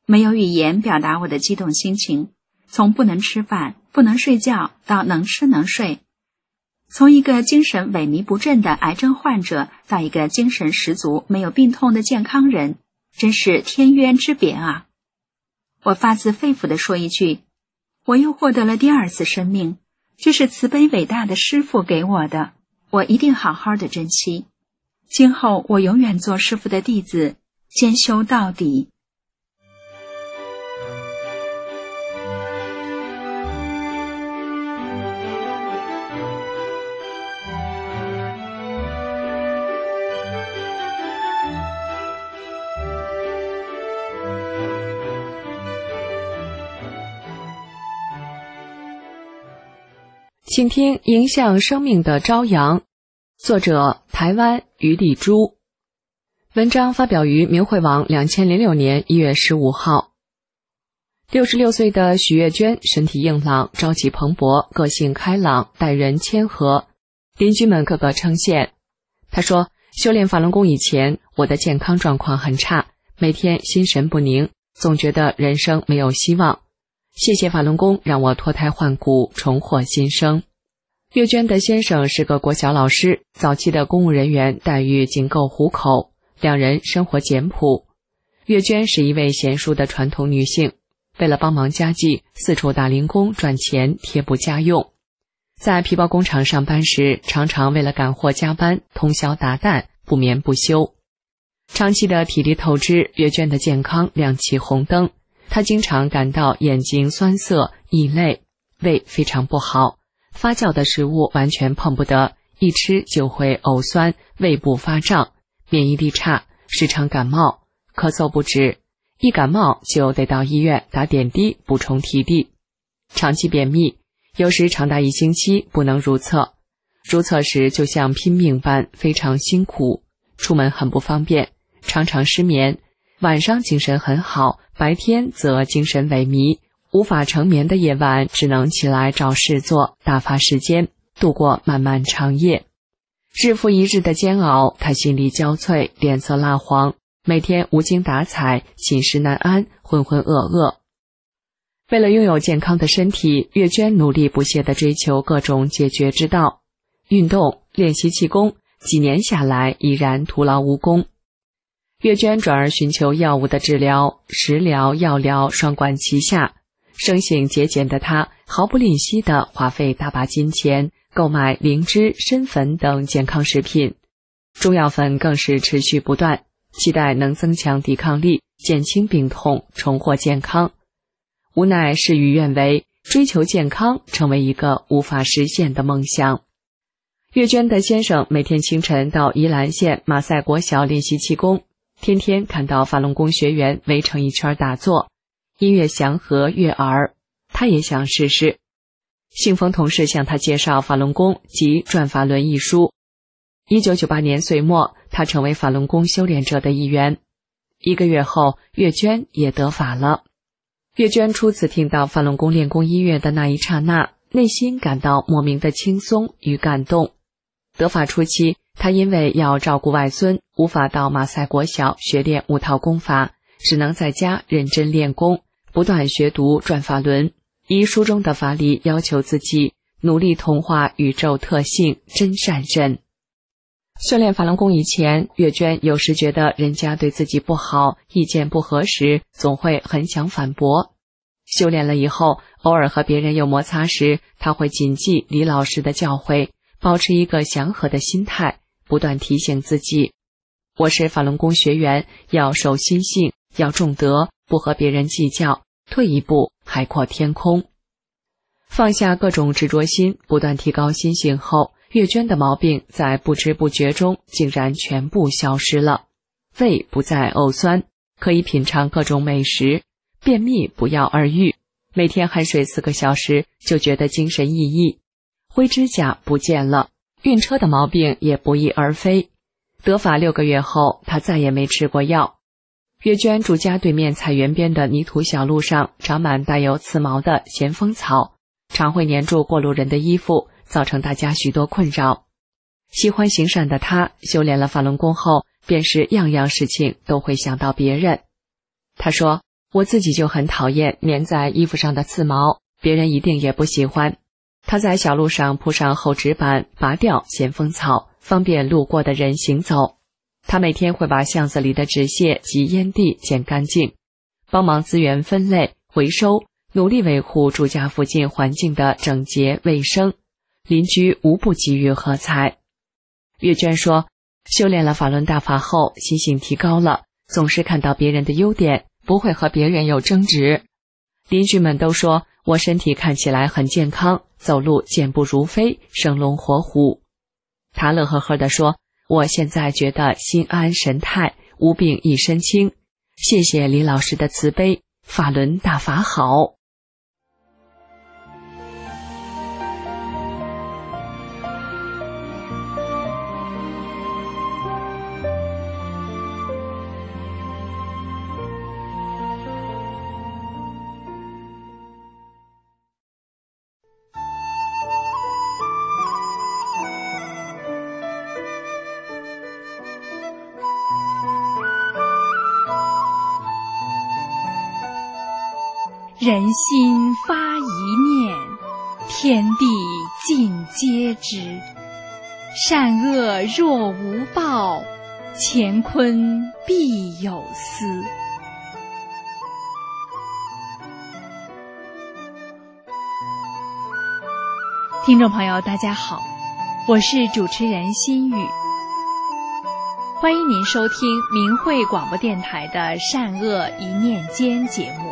没有语言表达我的激动心情，从不能吃饭、不能睡觉到能吃能睡，从一个精神萎靡不振的癌症患者到一个精神十足、没有病痛的健康人，真是天渊之别啊！我发自肺腑地说一句，我又获得了第二次生命，这是慈悲伟大的师父给我的，我一定好好的珍惜。今后我永远做师父的弟子，兼修到底。 请听迎向生命的朝阳，作者台湾于丽珠。文章发表于明慧网2006年1月15号。66岁的许月娟身体硬朗，朝气蓬勃，个性开朗，待人谦和，邻居们个个称羡。她说，修炼法轮功以前，我的健康状况很差，每天心神不宁，总觉得人生没有希望。谢谢法轮功让我脱胎换骨，重获新生。月娟的先生是个国小老师，早期的公务人员待遇仅够糊口，两人生活简朴。月娟是一位贤淑的传统女性，为了帮忙家计，四处打零工赚钱贴补家用。在皮包工厂上班时，常常为了赶货加班，通宵达旦，不眠不休。长期的体力透支，月娟的健康亮起红灯。她经常感到眼睛酸涩、易累，胃非常不好，发酵的食物完全碰不得，一吃就会呕酸，胃部发胀，免疫力差，时常感冒，咳嗽不止，一感冒就得到医院打点滴补充体力。长期便秘，有时长达1星期不能如厕，如厕时就像拼命般，非常辛苦，出门很不方便，常常失眠，晚上精神很好，白天则精神萎靡，无法成眠的夜晚只能起来找事做，打发时间，度过漫漫长夜。日复一日的煎熬，他心力交瘁，脸色蜡黄，每天无精打采，寝食难安，浑浑噩噩。为了拥有健康的身体，月娟努力不懈地追求各种解决之道，运动、练习气功，几年下来依然徒劳无功。月娟转而寻求药物的治疗，食疗、药疗双管齐下。生性节俭的她毫不吝惜地花费大把金钱购买灵芝、参粉等健康食品，中药粉更是持续不断，期待能增强抵抗力，减轻病痛，重获健康。无奈事与愿违，追求健康成为一个无法实现的梦想。月娟的先生每天清晨到宜兰县马赛国小练习气功，天天看到法轮功学员围成一圈打坐，音乐祥和悦耳，他也想试试。幸逢同事向他介绍法轮功及《转法轮》一书。1998年岁末，他成为法轮功修炼者的一员。1个月后，月娟也得法了。月娟初次听到法轮功练功音乐的那一刹那，内心感到莫名的轻松与感动。得法初期，他因为要照顾外孙，无法到马赛国小学练5套功法，只能在家认真练功，不断学读《转法轮》，以书中的法理要求自己，努力同化宇宙特性真善忍。修炼法轮功以前，月娟有时觉得人家对自己不好，意见不合时，总会很想反驳。修炼了以后，偶尔和别人有摩擦时，他会谨记李老师的教诲，保持一个祥和的心态，不断提醒自己，我是法轮功学员，要守心性，要重德，不和别人计较，退一步海阔天空。放下各种执着心，不断提高心性后，月娟的毛病在不知不觉中竟然全部消失了。胃不再呕酸，可以品尝各种美食，便秘不药而愈，每天酣睡4个小时就觉得精神奕奕，灰指甲不见了，晕车的毛病也不翼而飞。得法6个月后，她再也没吃过药。月娟住家对面菜园边的泥土小路上，长满带有刺毛的咸丰草，常会粘住过路人的衣服，造成大家许多困扰。喜欢行善的她，修炼了法轮功后，便是样样事情都会想到别人。她说， 我自己就很讨厌粘在衣服上的刺毛，别人一定也不喜欢。他在小路上铺上厚纸板，拔掉咸丰草，方便路过的人行走。他每天会把巷子里的纸屑及烟蒂捡干净，帮忙资源分类回收，努力维护住家附近环境的整洁卫生，邻居无不给予喝彩。阅卷说，修炼了法轮大法后，心性提高了，总是看到别人的优点，不会和别人有争执。邻居们都说我身体看起来很健康，走路健步如飞，生龙活虎。他乐呵呵地说，我现在觉得心安神泰，无病一身轻，谢谢李老师的慈悲，法轮大法好。 人心发一念，天地尽皆知。善恶若无报，乾坤必有司。听众朋友大家好，我是主持人心雨，欢迎您收听明慧广播电台的善恶一念间节目。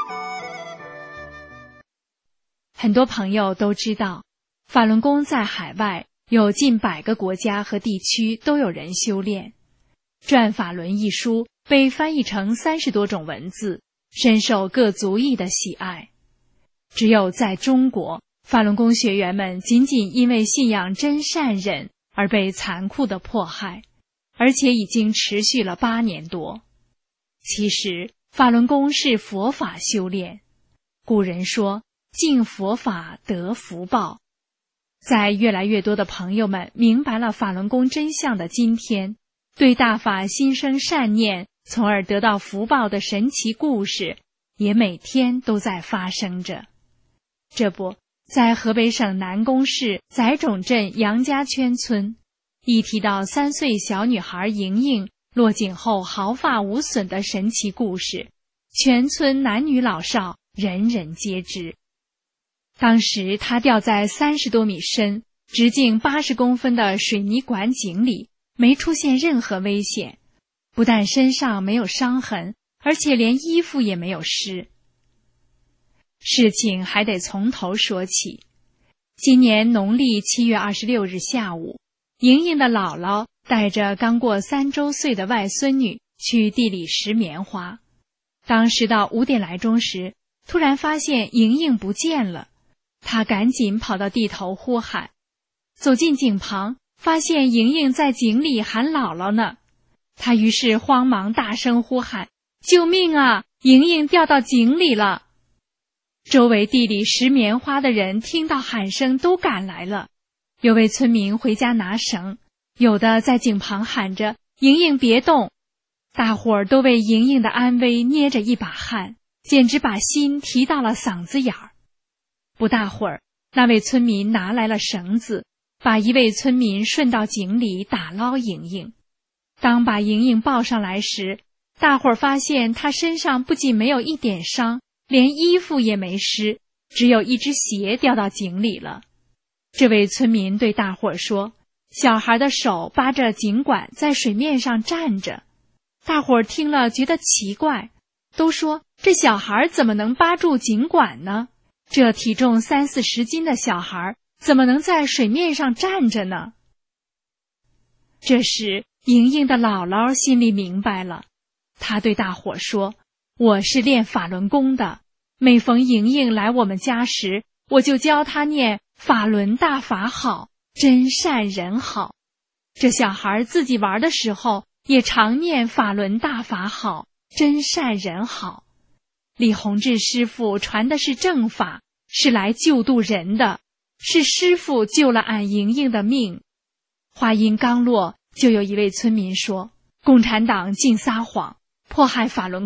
很多朋友都知道，法轮功在海外有近100个国家和地区都有人修炼。《转法轮》一书被翻译成30多种文字，深受各族裔的喜爱。只有在中国，法轮功学员们仅仅因为信仰真善忍而被残酷的迫害，而且已经持续了8年多。其实，法轮功是佛法修炼。古人说，敬佛法得福报。在越来越多的朋友们明白了法轮功真相的今天，对大法心生善念，从而得到福报的神奇故事，也每天都在发生着。这不，在河北省南宫市载冢镇杨家圈村，一提到3岁小女孩莹莹落井后毫发无损的神奇故事，全村男女老少人人皆知。当时他掉在30多米深、直径80公分的水泥管井里，没出现任何危险，不但身上没有伤痕，而且连衣服也没有湿。事情还得从头说起。今年农历7月26日下午，莹莹的姥姥带着刚过3周岁的外孙女去地里拾棉花。当时到5点来钟时，突然发现莹莹不见了。他赶紧跑到地头呼喊，走进井旁，发现莹莹在井里喊姥姥呢。他于是慌忙大声呼喊，救命啊，莹莹掉到井里了。周围地里拾棉花的人听到喊声都赶来了，有位村民回家拿绳，有的在井旁喊着莹莹别动。大伙儿都为莹莹的安危捏着一把汗，简直把心提到了嗓子眼儿。不大会儿，那位村民拿来了绳子，把一位村民顺到井里打捞莹莹。当把莹莹抱上来时，大伙儿发现她身上不仅没有一点伤，连衣服也没湿，只有一只鞋掉到井里了。这位村民对大伙儿说，小孩的手扒着井管在水面上站着。大伙儿听了觉得奇怪，都说这小孩怎么能扒住井管呢？这体重30-40斤的小孩怎么能在水面上站着呢？这时，莹莹的姥姥心里明白了，她对大伙说，我是练法轮功的，每逢莹莹来我们家时，我就教她念法轮大法好，真善人好。这小孩自己玩的时候，也常念法轮大法好，真善人好。李洪志师傅传的是正法，是来救度人的，是师傅救了俺莹莹的命。话音刚落，就有一位村民说，共产党净撒谎，迫害法轮功，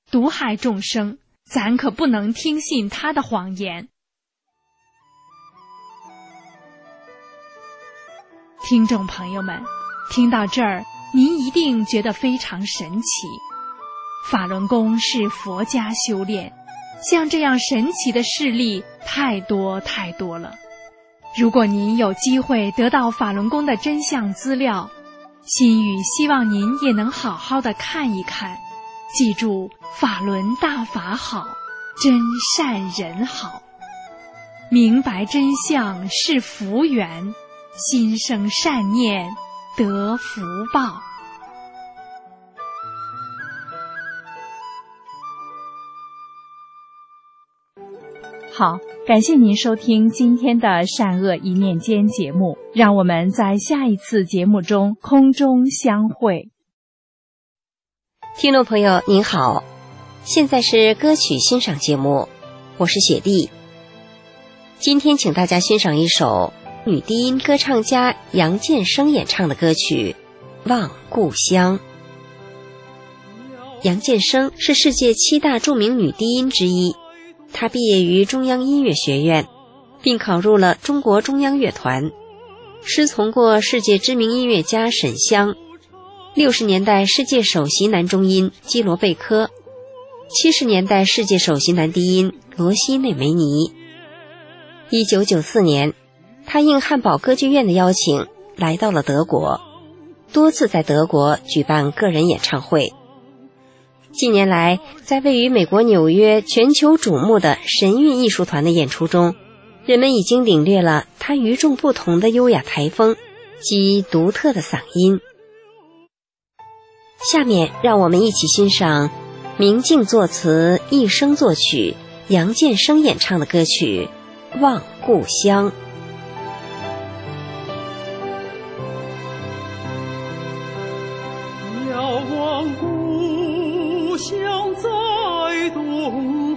毒害众生，咱可不能听信他的谎言。听众朋友们，听到这儿，您一定觉得非常神奇。法轮功是佛家修炼，像这样神奇的事例太多太多了。如果您有机会得到法轮功的真相资料，心语希望您也能好好的看一看，记住法轮大法好，真善人好。明白真相是福缘，心生善念得福报。好，感谢您收听今天的善恶一念间节目，让我们在下一次节目中空中相会。 听众朋友您好，现在是歌曲欣赏节目，我是雪莉。今天请大家欣赏一首女低音歌唱家杨建生演唱的歌曲《望故乡》。杨建生是世界7大著名女低音之一，她毕业于中央音乐学院，并考入了中国中央乐团，师从过世界知名音乐家沈湘，60年代世界首席男中音基罗贝科，70年代世界首席男低音罗西内梅尼。1994年，他应汉堡歌剧院的邀请来到了德国，多次在德国举办个人演唱会。近年来，在位于美国纽约全球瞩目的神韵艺术团的演出中，人们已经领略了他与众不同的优雅台风及独特的嗓音。下面让我们一起欣赏明镜作词、一生作曲、杨建生演唱的歌曲《望故乡》。 遥望故乡在东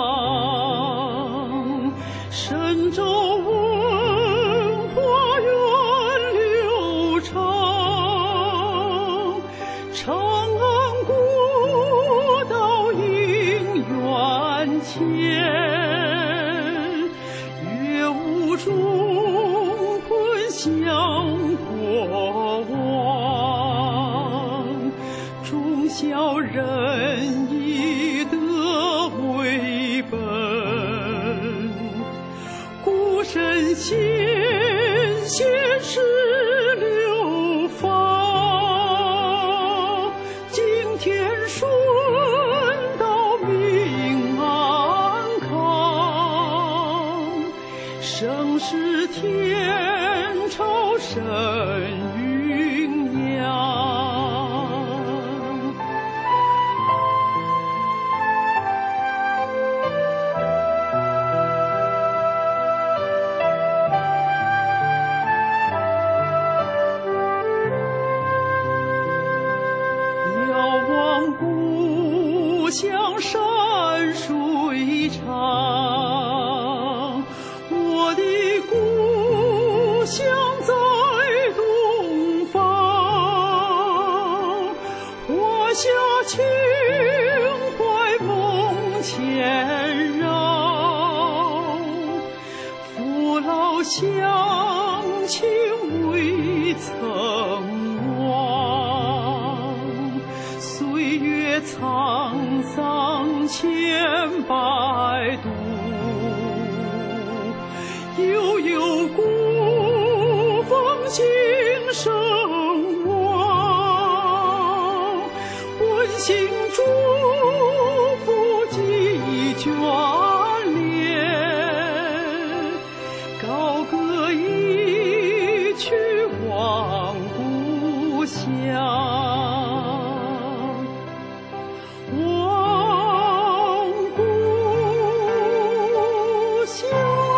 方，神州文化源流长，长安古道应远前，乐舞中昆响过往，忠孝仁义德为本，古神先贤是流芳，敬天顺道明安康，盛世天朝神韵扬。遥望故乡山水长，我的故乡在东方，华夏情怀梦千绕，父老乡亲未曾忘，岁月沧桑千百度，悠悠古风今生望，温馨祝福几眷恋，高歌一曲望故乡。望故乡。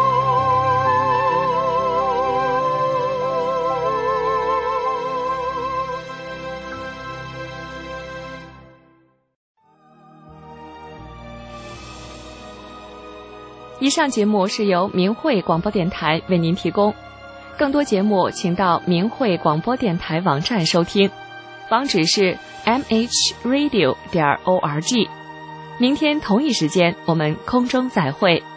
以上节目是由明慧广播电台为您提供，更多节目请到明慧广播电台网站收听，网址是mhradio.org。 明天同一时间我们空中再会。